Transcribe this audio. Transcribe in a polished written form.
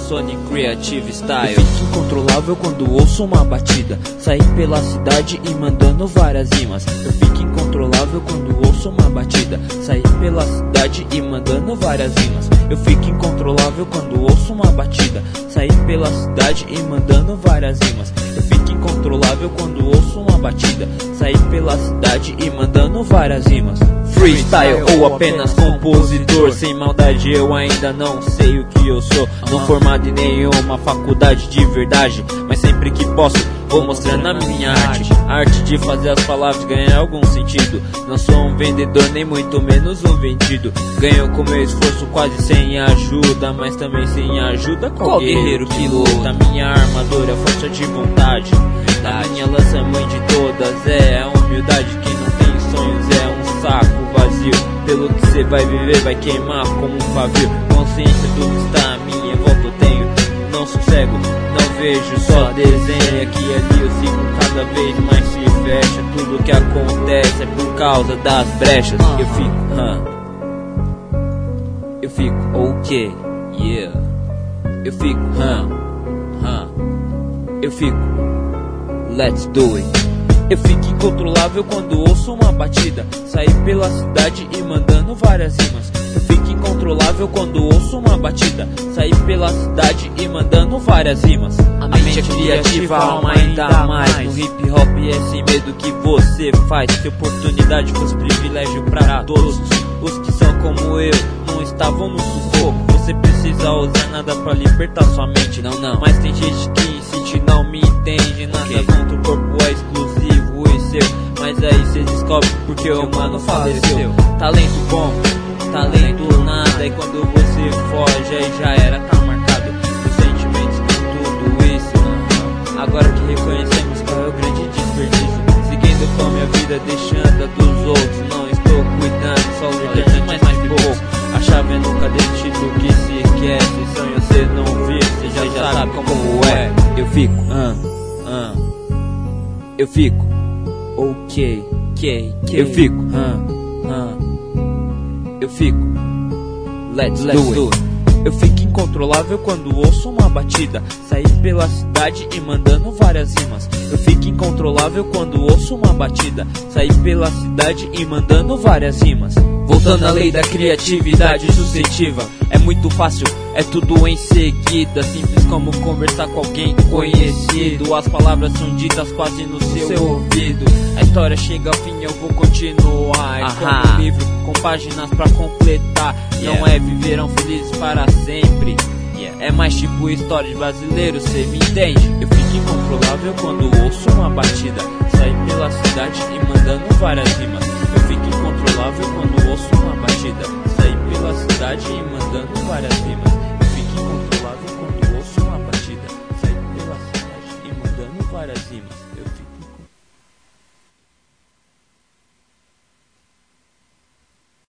Sony Creative Style. Eu fico incontrolável quando ouço uma batida, sair pela cidade e mandando várias rimas. Eu fico incontrolável quando ouço uma batida, sair pela cidade e mandando várias rimas. Eu fico incontrolável quando ouço uma batida, sair pela cidade e mandando várias rimas. Eu fico incontrolável quando ouço uma batida, sair pela cidade e mandando várias rimas. Freestyle ou apenas compositor, sem maldade eu ainda não sei o que eu sou. Não formado em nenhuma faculdade de verdade, mas sempre que posso vou mostrando a minha arte. A arte de fazer as palavras ganhar algum sentido. Não sou um vendedor nem muito menos um vendido. Ganho com meu esforço quase sem ajuda, mas também sem ajuda qual guerreiro que luta. Minha armadura é força de vontade, a minha lança é mãe de todas. É a humildade, quem não tem sonhos é um saco vazio. Pelo que cê vai viver vai queimar como um pavio. Consciência do que está à minha volta eu tenho. Não sossego, não vejo, só desenho. Aqui e ali o ciclo cada vez mais se fecha. Tudo que acontece é por causa das brechas. Eu fico ok, yeah. Eu fico eu fico let's do it. Eu fico incontrolável quando ouço uma batida, sair pela cidade e mandando várias rimas. Eu fico incontrolável quando ouço uma batida, sair pela cidade e mandando várias rimas. A mente é criativa, a alma ainda mais. No hip hop é sem medo que você faz. Se oportunidade fosse privilégio pra todos, os que são como eu não estavam no sufoco. Você precisa usar nada pra libertar sua mente, não. Mas tem gente que insiste, não me entende. Nada contra o corpo é exclusivo e seu, mas aí cê descobre porque o mano faleceu. Talento bom, talento nada, e quando você foge aí já era, tá marcado. Os sentimentos com tudo isso. Agora que reconhecemos qual é o grande desperdício, seguindo com a minha vida, deixando a dos outros. Não estou cuidando, só lutando mais de pouco. A chave é nunca desistir do que se quer. Se sonho cê não vê, cê já sabe como é. Eu fico eu fico ok, eu fico eu fico let's do it. Eu fico incontrolável quando ouço uma batida, sair pela cidade e mandando várias rimas. Eu fico incontrolável quando ouço uma batida, sair pela cidade e mandando várias rimas. Voltando à lei da criatividade suscetiva, é muito fácil, é tudo em seguida. Simples como conversar com alguém conhecido. As palavras são ditas quase no seu ouvido. A história chega ao fim, eu vou continuar. É como um livro com páginas pra completar. Não é viverão felizes para sempre. É mais tipo história de brasileiro, cê me entende? Eu fico incontrolável quando ouço uma batida, sair pela cidade e mandando várias rimas. Eu fico incontrolável quando ouço uma batida, sair pela cidade e mandando várias rimas.